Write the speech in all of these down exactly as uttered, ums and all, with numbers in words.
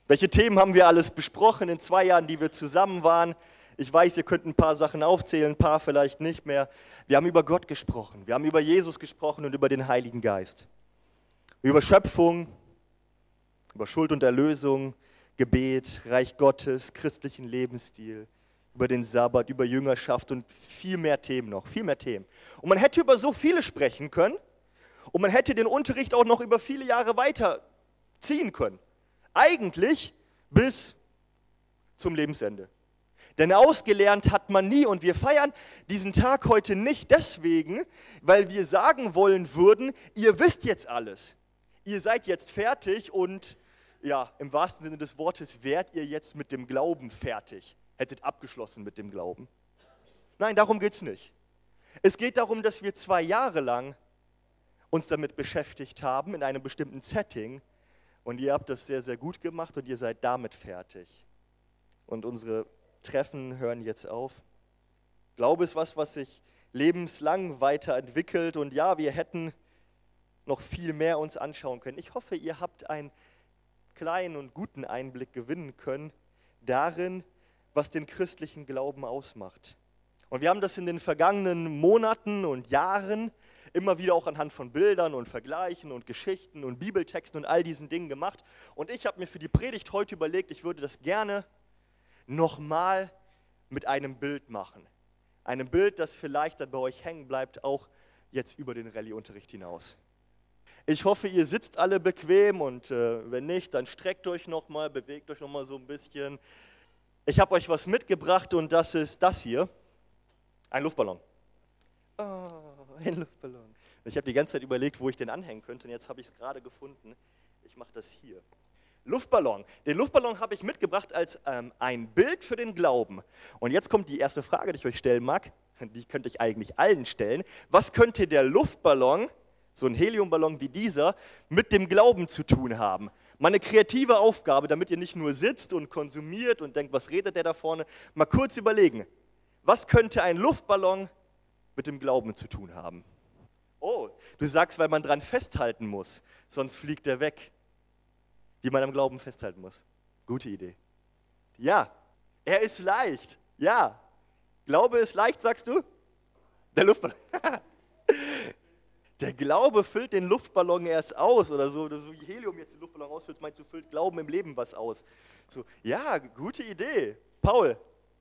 Welche Themen haben wir alles besprochen in zwei Jahren, die wir zusammen waren? Ich weiß, ihr könnt ein paar Sachen aufzählen, ein paar vielleicht nicht mehr. Wir haben über Gott gesprochen, wir haben über Jesus gesprochen und über den Heiligen Geist. Über Schöpfung, über Schuld und Erlösung, Gebet, Reich Gottes, christlichen Lebensstil, über den Sabbat, über Jüngerschaft und viel mehr Themen noch, viel mehr Themen. Und man hätte über so viele sprechen können und man hätte den Unterricht auch noch über viele Jahre weiterziehen können. Eigentlich bis zum Lebensende. Denn ausgelernt hat man nie und wir feiern diesen Tag heute nicht deswegen, weil wir sagen wollen würden, ihr wisst jetzt alles. Ihr seid jetzt fertig und ja, im wahrsten Sinne des Wortes wärt ihr jetzt mit dem Glauben fertig, hättet abgeschlossen mit dem Glauben. Nein, darum geht es nicht. Es geht darum, dass wir zwei Jahre lang uns damit beschäftigt haben, in einem bestimmten Setting, und ihr habt das sehr, sehr gut gemacht und ihr seid damit fertig. Und unsere Treffen hören jetzt auf. Glaube ist was, was sich lebenslang weiterentwickelt und ja, wir hätten noch viel mehr uns anschauen können. Ich hoffe, ihr habt einen kleinen und guten Einblick gewinnen können darin, was den christlichen Glauben ausmacht. Und wir haben das in den vergangenen Monaten und Jahren immer wieder auch anhand von Bildern und Vergleichen und Geschichten und Bibeltexten und all diesen Dingen gemacht. Und ich habe mir für die Predigt heute überlegt, ich würde das gerne nochmal mit einem Bild machen. Einem Bild, das vielleicht dann bei euch hängen bleibt, auch jetzt über den Rallye-Unterricht hinaus. Ich hoffe, ihr sitzt alle bequem und äh, wenn nicht, dann streckt euch nochmal, bewegt euch nochmal so ein bisschen. Ich habe euch was mitgebracht und das ist das hier, ein Luftballon. Oh, ein Luftballon. Ich habe die ganze Zeit überlegt, wo ich den anhängen könnte und jetzt habe ich es gerade gefunden. Ich mache das hier. Luftballon. Den Luftballon habe ich mitgebracht als ähm, ein Bild für den Glauben. Und jetzt kommt die erste Frage, die ich euch stellen mag. Die könnte ich eigentlich allen stellen. Was könnte der Luftballon, so ein Heliumballon wie dieser, mit dem Glauben zu tun haben? Mal eine kreative Aufgabe, damit ihr nicht nur sitzt und konsumiert und denkt, was redet der da vorne? Mal kurz überlegen. Was könnte ein Luftballon mit dem Glauben zu tun haben? Oh, du sagst, weil man dran festhalten muss, sonst fliegt er weg. Wie man am Glauben festhalten muss. Gute Idee. Ja, er ist leicht. Ja. Glaube ist leicht, sagst du? Der Luftballon. Der Glaube füllt den Luftballon erst aus oder so, oder so wie Helium jetzt den Luftballon ausfüllt, meinst du, füllt Glauben im Leben was aus. So, ja, gute Idee. Paul,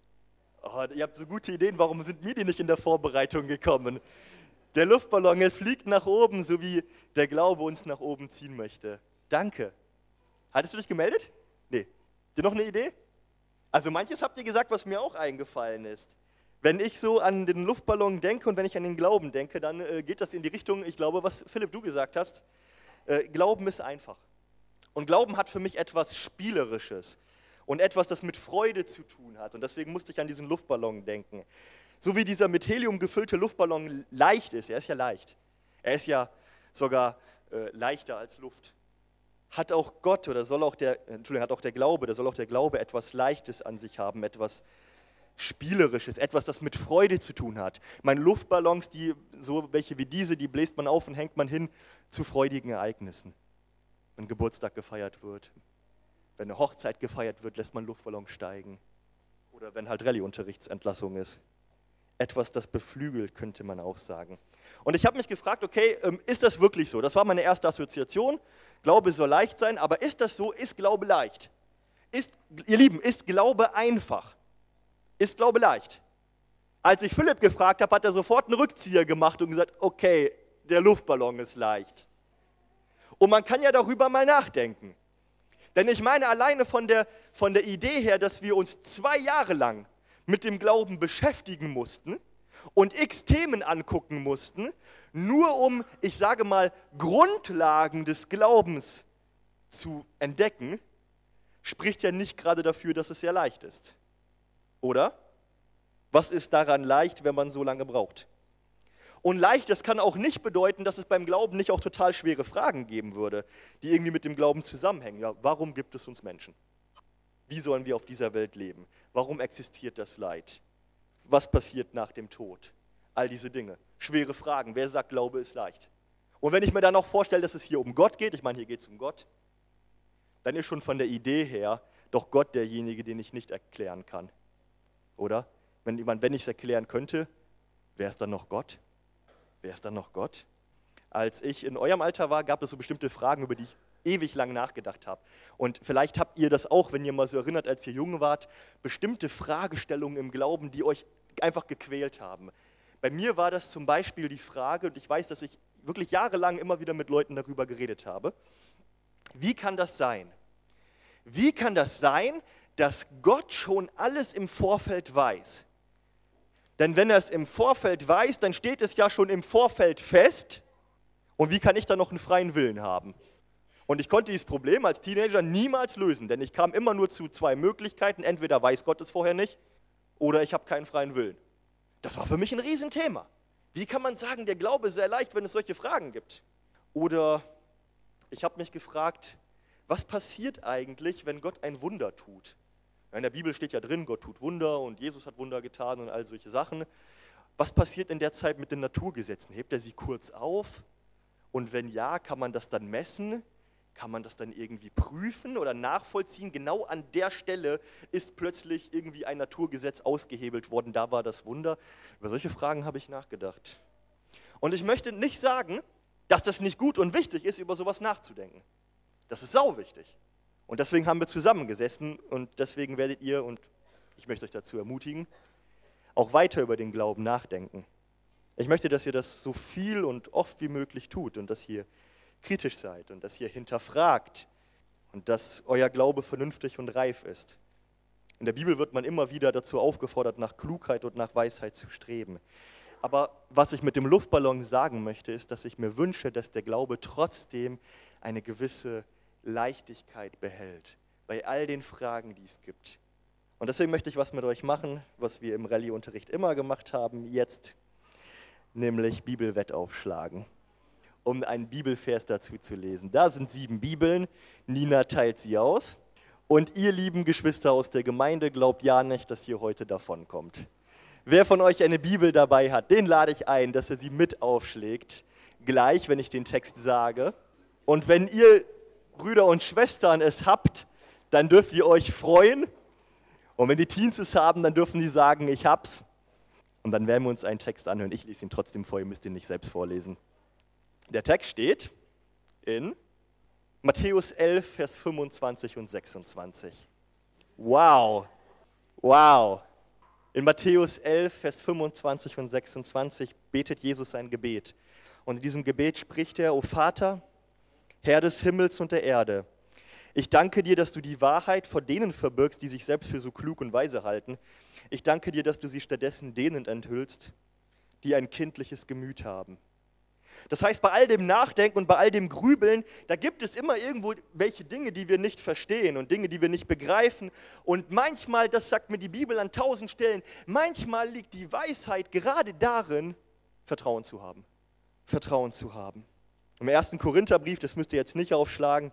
oh, ihr habt so gute Ideen, warum sind mir die nicht in der Vorbereitung gekommen? Der Luftballon, er fliegt nach oben, so wie der Glaube uns nach oben ziehen möchte. Danke. Hattest du dich gemeldet? Nee. Dir noch eine Idee? Also manches habt ihr gesagt, was mir auch eingefallen ist. Wenn ich so an den Luftballon denke und wenn ich an den Glauben denke, dann äh, geht das in die Richtung, ich glaube, was Philipp, du gesagt hast. Äh, Glauben ist einfach. Und Glauben hat für mich etwas Spielerisches und etwas, das mit Freude zu tun hat. Und deswegen musste ich an diesen Luftballon denken. So wie dieser mit Helium gefüllte Luftballon leicht ist, er ist ja leicht. Er ist ja sogar äh, leichter als Luft. Hat auch Gott oder soll auch der, Entschuldigung, hat auch der Glaube, da soll auch der Glaube etwas Leichtes an sich haben, etwas Spielerisches, etwas, das mit Freude zu tun hat. Meine Luftballons, die, so welche wie diese, die bläst man auf und hängt man hin zu freudigen Ereignissen. Wenn Geburtstag gefeiert wird, wenn eine Hochzeit gefeiert wird, lässt man Luftballons steigen. Oder wenn halt Rallye-Unterrichtsentlassung ist. Etwas, das beflügelt, könnte man auch sagen. Und ich habe mich gefragt, okay, ist das wirklich so? Das war meine erste Assoziation. Glaube soll leicht sein, aber ist das so? Ist Glaube leicht? Ist, ihr Lieben, ist Glaube einfach? Ist Glaube leicht? Als ich Philipp gefragt habe, hat er sofort einen Rückzieher gemacht und gesagt, okay, der Luftballon ist leicht. Und man kann ja darüber mal nachdenken. Denn ich meine alleine von der, von der Idee her, dass wir uns zwei Jahre lang mit dem Glauben beschäftigen mussten und x Themen angucken mussten, nur um, ich sage mal, Grundlagen des Glaubens zu entdecken, spricht ja nicht gerade dafür, dass es sehr leicht ist. Oder? Was ist daran leicht, wenn man so lange braucht? Und leicht, das kann auch nicht bedeuten, dass es beim Glauben nicht auch total schwere Fragen geben würde, die irgendwie mit dem Glauben zusammenhängen. Ja, warum gibt es uns Menschen? Wie sollen wir auf dieser Welt leben? Warum existiert das Leid? Was passiert nach dem Tod? All diese Dinge. Schwere Fragen. Wer sagt, Glaube ist leicht? Und wenn ich mir dann auch vorstelle, dass es hier um Gott geht, ich meine, hier geht es um Gott, dann ist schon von der Idee her doch Gott derjenige, den ich nicht erklären kann, oder? Wenn, ich meine, wenn ich es erklären könnte, wäre es dann noch Gott? Wäre es dann noch Gott? Als ich in eurem Alter war, gab es so bestimmte Fragen, über die ich ewig lang nachgedacht habe. Und vielleicht habt ihr das auch, wenn ihr mal so erinnert, als ihr jung wart, bestimmte Fragestellungen im Glauben, die euch einfach gequält haben. Bei mir war das zum Beispiel die Frage, und ich weiß, dass ich wirklich jahrelang immer wieder mit Leuten darüber geredet habe, wie kann das sein? Wie kann das sein, dass Gott schon alles im Vorfeld weiß? Denn wenn er es im Vorfeld weiß, dann steht es ja schon im Vorfeld fest. Und wie kann ich dann noch einen freien Willen haben? Und ich konnte dieses Problem als Teenager niemals lösen, denn ich kam immer nur zu zwei Möglichkeiten. Entweder weiß Gott es vorher nicht oder ich habe keinen freien Willen. Das war für mich ein Riesenthema. Wie kann man sagen, der Glaube ist sehr leicht, wenn es solche Fragen gibt? Oder ich habe mich gefragt, was passiert eigentlich, wenn Gott ein Wunder tut? In der Bibel steht ja drin, Gott tut Wunder und Jesus hat Wunder getan und all solche Sachen. Was passiert in der Zeit mit den Naturgesetzen? Hebt er sie kurz auf? Und wenn ja, kann man das dann messen? Kann man das dann irgendwie prüfen oder nachvollziehen? Genau an der Stelle ist plötzlich irgendwie ein Naturgesetz ausgehebelt worden. Da war das Wunder. Über solche Fragen habe ich nachgedacht. Und ich möchte nicht sagen, dass das nicht gut und wichtig ist, über sowas nachzudenken. Das ist sau wichtig. Und deswegen haben wir zusammengesessen und deswegen werdet ihr, und ich möchte euch dazu ermutigen, auch weiter über den Glauben nachdenken. Ich möchte, dass ihr das so viel und oft wie möglich tut und dass ihr kritisch seid und dass ihr hinterfragt und dass euer Glaube vernünftig und reif ist. In der Bibel wird man immer wieder dazu aufgefordert, nach Klugheit und nach Weisheit zu streben. Aber was ich mit dem Luftballon sagen möchte, ist, dass ich mir wünsche, dass der Glaube trotzdem eine gewisse Leichtigkeit behält bei all den Fragen, die es gibt. Und deswegen möchte ich was mit euch machen, was wir im Rallye-Unterricht immer gemacht haben, jetzt, nämlich Bibelwettaufschlagen, um einen Bibelvers dazu zu lesen. Da sind sieben Bibeln, Nina teilt sie aus und ihr lieben Geschwister aus der Gemeinde glaubt ja nicht, dass ihr heute davonkommt. Wer von euch eine Bibel dabei hat, den lade ich ein, dass er sie mit aufschlägt, gleich, wenn ich den Text sage. Und wenn ihr Brüder und Schwestern es habt, dann dürft ihr euch freuen. Und wenn die Teens es haben, dann dürfen sie sagen, ich hab's. Und dann werden wir uns einen Text anhören. Ich lese ihn trotzdem vor, ihr müsst ihn nicht selbst vorlesen. Der Text steht in Matthäus elf, Vers fünfundzwanzig und sechsundzwanzig. Wow, wow. In Matthäus elf, Vers fünfundzwanzig und sechsundzwanzig betet Jesus ein Gebet. Und in diesem Gebet spricht er: O Vater, Herr des Himmels und der Erde, ich danke dir, dass du die Wahrheit vor denen verbirgst, die sich selbst für so klug und weise halten. Ich danke dir, dass du sie stattdessen denen enthüllst, die ein kindliches Gemüt haben. Das heißt, bei all dem Nachdenken und bei all dem Grübeln, da gibt es immer irgendwo welche Dinge, die wir nicht verstehen und Dinge, die wir nicht begreifen. Und manchmal, das sagt mir die Bibel an tausend Stellen, manchmal liegt die Weisheit gerade darin, Vertrauen zu haben. Vertrauen zu haben. Im ersten Korintherbrief, das müsst ihr jetzt nicht aufschlagen,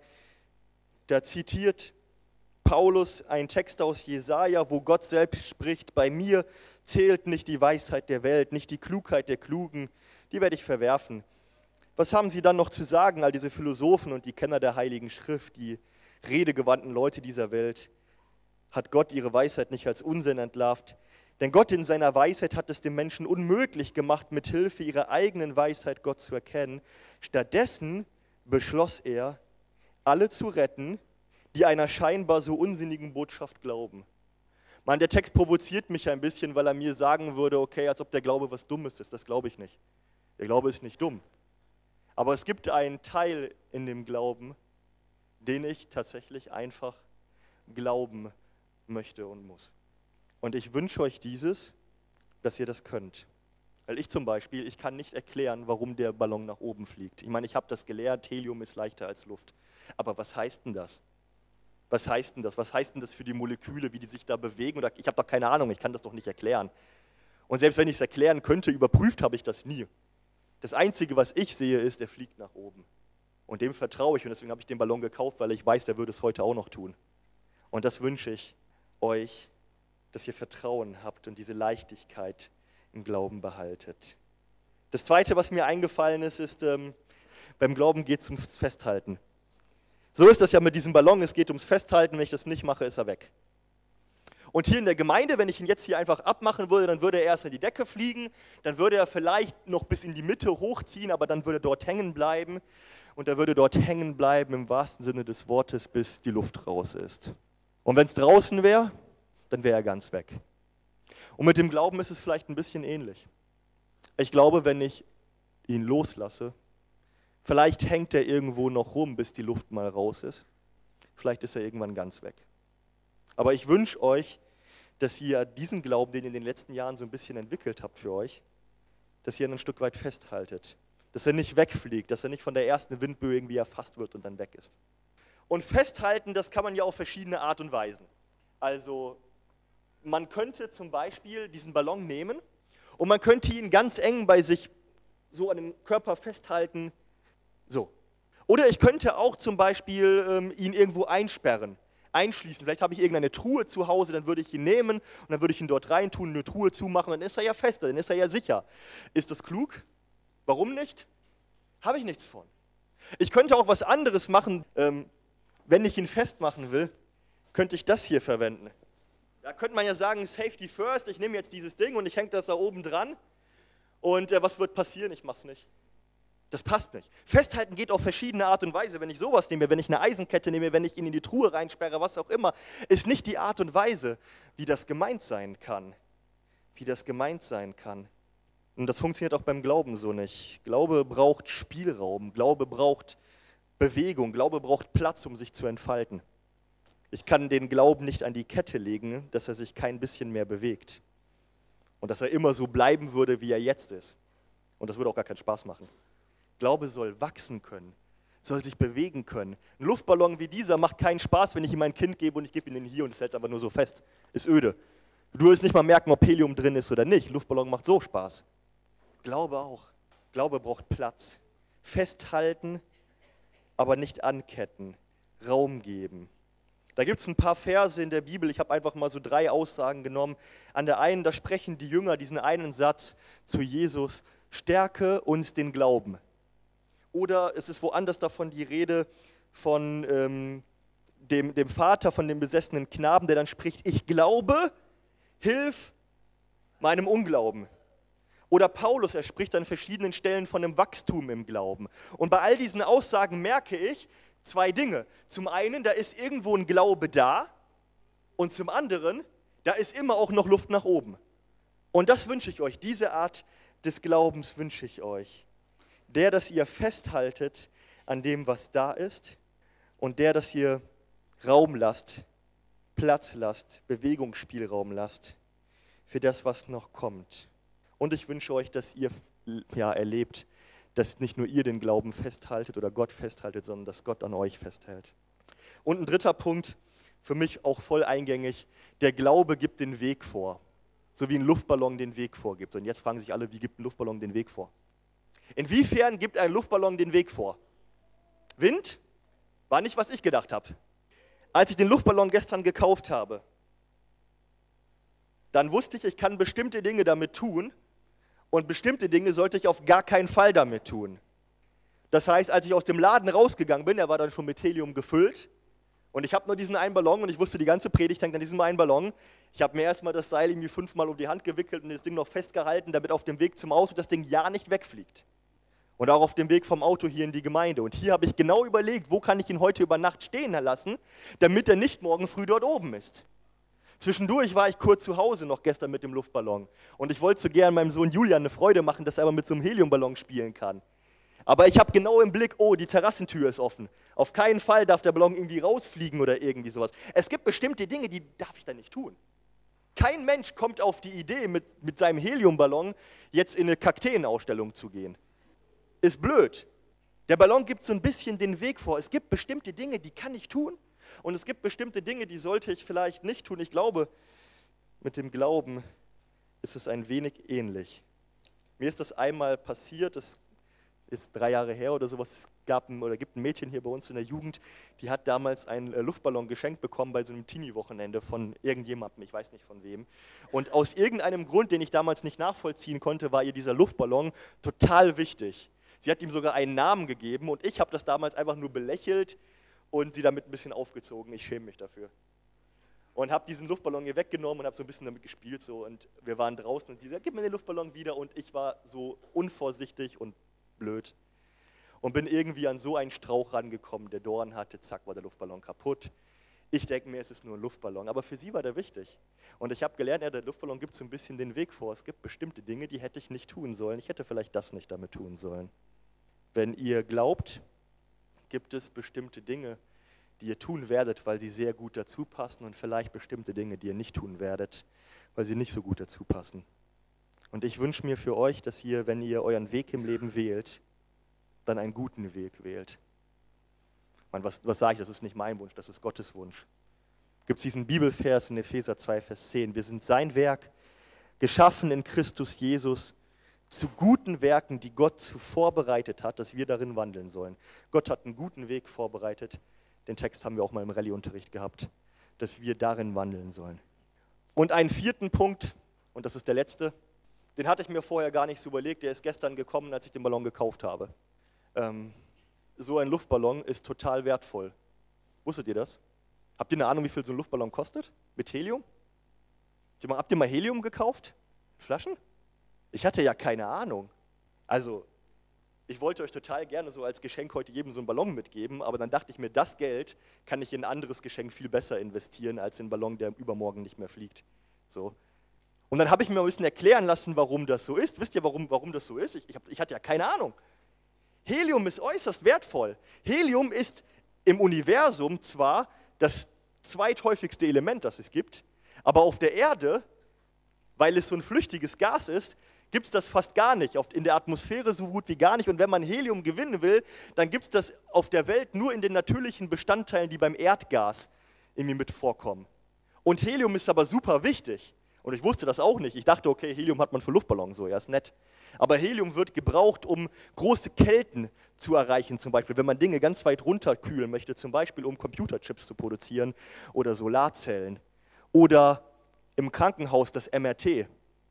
da zitiert Paulus einen Text aus Jesaja, wo Gott selbst spricht: Bei mir zählt nicht die Weisheit der Welt, nicht die Klugheit der Klugen, die werde ich verwerfen. Was haben sie dann noch zu sagen, all diese Philosophen und die Kenner der Heiligen Schrift, die redegewandten Leute dieser Welt? Hat Gott ihre Weisheit nicht als Unsinn entlarvt? Denn Gott in seiner Weisheit hat es dem Menschen unmöglich gemacht, mit Hilfe ihrer eigenen Weisheit Gott zu erkennen. Stattdessen beschloss er, alle zu retten, die einer scheinbar so unsinnigen Botschaft glauben. Mann, der Text provoziert mich ein bisschen, weil er mir sagen würde, okay, als ob der Glaube was Dummes ist. Das glaube ich nicht. Der Glaube ist nicht dumm. Aber es gibt einen Teil in dem Glauben, den ich tatsächlich einfach glauben möchte und muss. Und ich wünsche euch dieses, dass ihr das könnt. Weil ich zum Beispiel, ich kann nicht erklären, warum der Ballon nach oben fliegt. Ich meine, ich habe das gelernt, Helium ist leichter als Luft. Aber was heißt denn das? Was heißt denn das? Was heißt denn das für die Moleküle, wie die sich da bewegen? Oder ich habe doch keine Ahnung, ich kann das doch nicht erklären. Und selbst wenn ich es erklären könnte, überprüft habe ich das nie. Das Einzige, was ich sehe, ist, er fliegt nach oben. Und dem vertraue ich und deswegen habe ich den Ballon gekauft, weil ich weiß, der würde es heute auch noch tun. Und das wünsche ich euch, dass ihr Vertrauen habt und diese Leichtigkeit im Glauben behaltet. Das Zweite, was mir eingefallen ist, ist, ähm, beim Glauben geht es ums Festhalten. So ist das ja mit diesem Ballon, es geht ums Festhalten, wenn ich das nicht mache, ist er weg. Und hier in der Gemeinde, wenn ich ihn jetzt hier einfach abmachen würde, dann würde er erst in die Decke fliegen, dann würde er vielleicht noch bis in die Mitte hochziehen, aber dann würde er dort hängen bleiben. Und er würde dort hängen bleiben im wahrsten Sinne des Wortes, bis die Luft raus ist. Und wenn es draußen wäre, dann wäre er ganz weg. Und mit dem Glauben ist es vielleicht ein bisschen ähnlich. Ich glaube, wenn ich ihn loslasse, vielleicht hängt er irgendwo noch rum, bis die Luft mal raus ist. Vielleicht ist er irgendwann ganz weg. Aber ich wünsche euch, dass ihr diesen Glauben, den ihr in den letzten Jahren so ein bisschen entwickelt habt für euch, dass ihr ihn ein Stück weit festhaltet. Dass er nicht wegfliegt, dass er nicht von der ersten Windböe irgendwie erfasst wird und dann weg ist. Und festhalten, das kann man ja auf verschiedene Art und Weisen. Also man könnte zum Beispiel diesen Ballon nehmen und man könnte ihn ganz eng bei sich so an den Körper festhalten, so. Oder ich könnte auch zum Beispiel ähm, ihn irgendwo einsperren, einschließen. Vielleicht habe ich irgendeine Truhe zu Hause, dann würde ich ihn nehmen und dann würde ich ihn dort reintun, eine Truhe zumachen, dann ist er ja fester, dann ist er ja sicher. Ist das klug? Warum nicht? Habe ich nichts von. Ich könnte auch was anderes machen, ähm, wenn ich ihn festmachen will, könnte ich das hier verwenden. Da könnte man ja sagen, Safety first, ich nehme jetzt dieses Ding und ich hänge das da oben dran und äh, was wird passieren? Ich mache es nicht. Das passt nicht. Festhalten geht auf verschiedene Art und Weise. Wenn ich sowas nehme, wenn ich eine Eisenkette nehme, wenn ich ihn in die Truhe reinsperre, was auch immer, ist nicht die Art und Weise, wie das gemeint sein kann. Wie das gemeint sein kann. Und das funktioniert auch beim Glauben so nicht. Glaube braucht Spielraum, Glaube braucht Bewegung, Glaube braucht Platz, um sich zu entfalten. Ich kann den Glauben nicht an die Kette legen, dass er sich kein bisschen mehr bewegt. Und dass er immer so bleiben würde, wie er jetzt ist. Und das würde auch gar keinen Spaß machen. Glaube soll wachsen können, soll sich bewegen können. Ein Luftballon wie dieser macht keinen Spaß, wenn ich ihm mein Kind gebe und ich gebe ihn hier und es hält einfach nur so fest. Ist öde. Du wirst nicht mal merken, ob Helium drin ist oder nicht. Luftballon macht so Spaß. Glaube auch. Glaube braucht Platz. Festhalten, aber nicht anketten. Raum geben. Da gibt es ein paar Verse in der Bibel, ich habe einfach mal so drei Aussagen genommen. An der einen, da sprechen die Jünger diesen einen Satz zu Jesus: Stärke uns den Glauben. Oder es ist woanders davon die Rede von ähm, dem, dem Vater, von dem besessenen Knaben, der dann spricht: Ich glaube, hilf meinem Unglauben. Oder Paulus, er spricht an verschiedenen Stellen von einem Wachstum im Glauben. Und bei all diesen Aussagen merke ich zwei Dinge. Zum einen, da ist irgendwo ein Glaube da und zum anderen, da ist immer auch noch Luft nach oben. Und das wünsche ich euch, diese Art des Glaubens wünsche ich euch. Der, dass ihr festhaltet an dem, was da ist und der, dass ihr Raum lasst, Platz lasst, Bewegungsspielraum lasst für das, was noch kommt. Und ich wünsche euch, dass ihr ja, erlebt, dass nicht nur ihr den Glauben festhaltet oder Gott festhaltet, sondern dass Gott an euch festhält. Und ein dritter Punkt, für mich auch voll eingängig: Der Glaube gibt den Weg vor, so wie ein Luftballon den Weg vorgibt. Und jetzt fragen sich alle, wie gibt ein Luftballon den Weg vor? Inwiefern gibt ein Luftballon den Weg vor? Wind? War nicht, was ich gedacht habe. Als ich den Luftballon gestern gekauft habe, dann wusste ich, ich kann bestimmte Dinge damit tun und bestimmte Dinge sollte ich auf gar keinen Fall damit tun. Das heißt, als ich aus dem Laden rausgegangen bin, er war dann schon mit Helium gefüllt und ich habe nur diesen einen Ballon und ich wusste, die ganze Predigt hängt an diesem einen Ballon. Ich habe mir erstmal das Seil irgendwie fünfmal um die Hand gewickelt und das Ding noch festgehalten, damit auf dem Weg zum Auto das Ding ja nicht wegfliegt. Und auch auf dem Weg vom Auto hier in die Gemeinde. Und hier habe ich genau überlegt, wo kann ich ihn heute über Nacht stehen lassen, damit er nicht morgen früh dort oben ist. Zwischendurch war ich kurz zu Hause noch gestern mit dem Luftballon. Und ich wollte so gern meinem Sohn Julian eine Freude machen, dass er aber mit so einem Heliumballon spielen kann. Aber ich habe genau im Blick, oh, die Terrassentür ist offen. Auf keinen Fall darf der Ballon irgendwie rausfliegen oder irgendwie sowas. Es gibt bestimmte Dinge, die darf ich da nicht tun. Kein Mensch kommt auf die Idee, mit, mit seinem Heliumballon jetzt in eine Kakteenausstellung zu gehen. Ist blöd. Der Ballon gibt so ein bisschen den Weg vor. Es gibt bestimmte Dinge, die kann ich tun. Und es gibt bestimmte Dinge, die sollte ich vielleicht nicht tun. Ich glaube, mit dem Glauben ist es ein wenig ähnlich. Mir ist das einmal passiert, das ist drei Jahre her oder sowas. Es gab ein, oder gibt ein Mädchen hier bei uns in der Jugend, die hat damals einen Luftballon geschenkt bekommen bei so einem Teenie-Wochenende von irgendjemandem, ich weiß nicht von wem. Und aus irgendeinem Grund, den ich damals nicht nachvollziehen konnte, war ihr dieser Luftballon total wichtig. Sie hat ihm sogar einen Namen gegeben und ich habe das damals einfach nur belächelt und sie damit ein bisschen aufgezogen. Ich schäme mich dafür. Und habe diesen Luftballon hier weggenommen und habe so ein bisschen damit gespielt. So, und wir waren draußen und sie sagt, gib mir den Luftballon wieder. Und ich war so unvorsichtig und blöd und bin irgendwie an so einen Strauch rangekommen, der Dorn hatte. Zack, war der Luftballon kaputt. Ich denke mir, es ist nur ein Luftballon, aber für sie war der wichtig. Und ich habe gelernt, ja, der Luftballon gibt so ein bisschen den Weg vor. Es gibt bestimmte Dinge, die hätte ich nicht tun sollen. Ich hätte vielleicht das nicht damit tun sollen. Wenn ihr glaubt, gibt es bestimmte Dinge, die ihr tun werdet, weil sie sehr gut dazu passen und vielleicht bestimmte Dinge, die ihr nicht tun werdet, weil sie nicht so gut dazu passen. Und ich wünsche mir für euch, dass ihr, wenn ihr euren Weg im Leben wählt, dann einen guten Weg wählt. Man, was, was sage ich, das ist nicht mein Wunsch, das ist Gottes Wunsch. Gibt es diesen Bibelvers in Epheser zwei, Vers zehn. Wir sind sein Werk, geschaffen in Christus Jesus, zu guten Werken, die Gott zuvor bereitet hat, dass wir darin wandeln sollen. Gott hat einen guten Weg vorbereitet. Den Text haben wir auch mal im Rallye-Unterricht gehabt, dass wir darin wandeln sollen. Und einen vierten Punkt, und das ist der letzte, den hatte ich mir vorher gar nicht so überlegt, der ist gestern gekommen, als ich den Ballon gekauft habe. Ähm, so ein Luftballon ist total wertvoll. Wusstet ihr das? Habt ihr eine Ahnung, wie viel so ein Luftballon kostet? Mit Helium? Habt ihr mal, habt ihr mal Helium gekauft? Flaschen? Ich hatte ja keine Ahnung. Also, ich wollte euch total gerne so als Geschenk heute jedem so einen Ballon mitgeben, aber dann dachte ich mir, das Geld kann ich in ein anderes Geschenk viel besser investieren, als in einen Ballon, der übermorgen nicht mehr fliegt. So. Und dann habe ich mir ein bisschen erklären lassen, warum das so ist. Wisst ihr, warum, warum das so ist? Ich, ich, hab, ich hatte ja keine Ahnung. Helium ist äußerst wertvoll. Helium ist im Universum zwar das zweithäufigste Element, das es gibt, aber auf der Erde, weil es so ein flüchtiges Gas ist, gibt es das fast gar nicht. In der Atmosphäre so gut wie gar nicht. Und wenn man Helium gewinnen will, dann gibt es das auf der Welt nur in den natürlichen Bestandteilen, die beim Erdgas irgendwie mit vorkommen. Und Helium ist aber super wichtig. Und ich wusste das auch nicht. Ich dachte, okay, Helium hat man für Luftballons, so, ja, ist nett. Aber Helium wird gebraucht, um große Kälten zu erreichen, zum Beispiel, wenn man Dinge ganz weit runterkühlen möchte, zum Beispiel um Computerchips zu produzieren oder Solarzellen. Oder im Krankenhaus das M R T,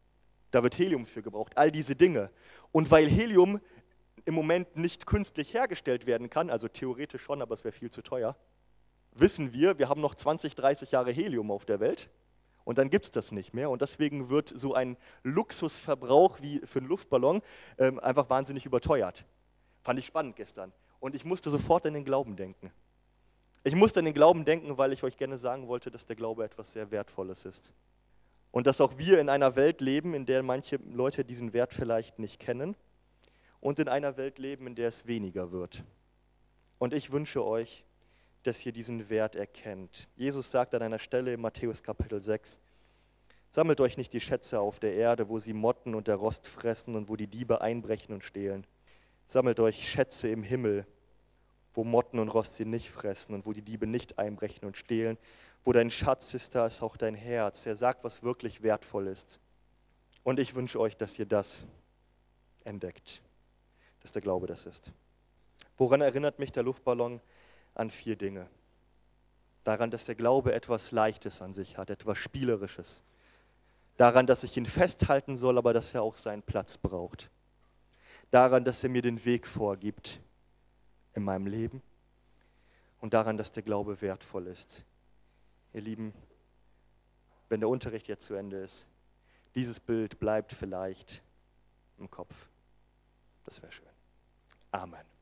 da wird Helium für gebraucht, all diese Dinge. Und weil Helium im Moment nicht künstlich hergestellt werden kann, also theoretisch schon, aber es wäre viel zu teuer, wissen wir, wir haben noch zwanzig, dreißig Jahre Helium auf der Welt. Und dann gibt es das nicht mehr. Und deswegen wird so ein Luxusverbrauch wie für einen Luftballon ähm, einfach wahnsinnig überteuert. Fand ich spannend gestern. Und ich musste sofort an den Glauben denken. Ich musste an den Glauben denken, weil ich euch gerne sagen wollte, dass der Glaube etwas sehr Wertvolles ist. Und dass auch wir in einer Welt leben, in der manche Leute diesen Wert vielleicht nicht kennen. Und in einer Welt leben, in der es weniger wird. Und ich wünsche euch, dass ihr diesen Wert erkennt. Jesus sagt an einer Stelle in Matthäus Kapitel sechs, sammelt euch nicht die Schätze auf der Erde, wo sie Motten und der Rost fressen und wo die Diebe einbrechen und stehlen. Sammelt euch Schätze im Himmel, wo Motten und Rost sie nicht fressen und wo die Diebe nicht einbrechen und stehlen. Wo dein Schatz ist, da ist auch dein Herz. Er sagt, was wirklich wertvoll ist. Und ich wünsche euch, dass ihr das entdeckt, dass der Glaube das ist. Woran erinnert mich der Luftballon? An vier Dinge. Daran, dass der Glaube etwas Leichtes an sich hat, etwas Spielerisches. Daran, dass ich ihn festhalten soll, aber dass er auch seinen Platz braucht. Daran, dass er mir den Weg vorgibt in meinem Leben. Und daran, dass der Glaube wertvoll ist. Ihr Lieben, wenn der Unterricht jetzt zu Ende ist, dieses Bild bleibt vielleicht im Kopf. Das wäre schön. Amen.